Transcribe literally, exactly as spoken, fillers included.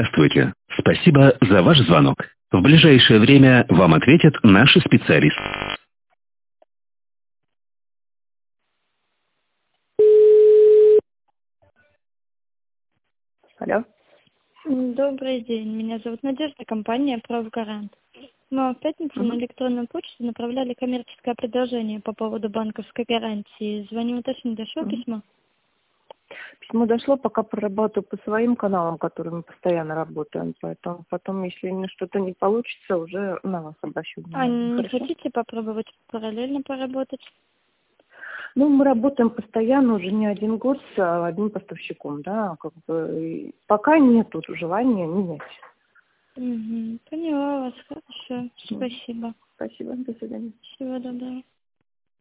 Здравствуйте. Спасибо за ваш звонок. В ближайшее время вам ответят наши специалисты. Алло. Добрый день, меня зовут Надежда, компания «Правгарант». Мы вам в пятницу Мгм. на электронную почту направляли коммерческое предложение по поводу банковской гарантии. Звоню уточнить, дошло Мгм. письмо? Письмо дошло, пока проработаю по своим каналам, которые мы постоянно работаем. Поэтому потом, если мне что-то не получится, уже на вас обращу А внимание. не Хорошо? хотите попробовать параллельно поработать? Ну, мы работаем постоянно уже не один год с а, одним поставщиком, да, как бы и пока нет тут желания менять. Угу, поняла вас, хорошо, Мгм. спасибо. Спасибо, до свидания. Всего доброго.